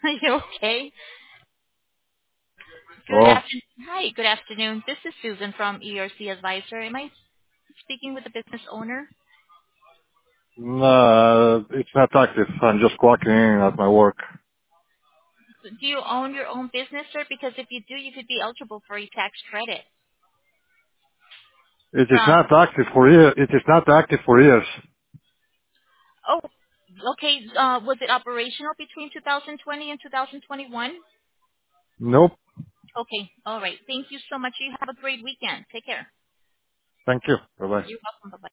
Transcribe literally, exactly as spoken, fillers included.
You okay? Good Oh, afternoon. Hi, good afternoon. This is Susan from E R C Advisor. Am I speaking with the business owner? no, it's not active. I'm just clocking in at my work. Do you own your own business, sir? Because if you do, you could be eligible for a tax credit. It is From not active for years. It is not active for years. oh, okay. Uh, was it operational between two thousand twenty and two thousand twenty-one? Nope. Okay. All right. Thank you so much. You have a great weekend. Take care. Thank you. Bye bye. You're welcome. Bye bye.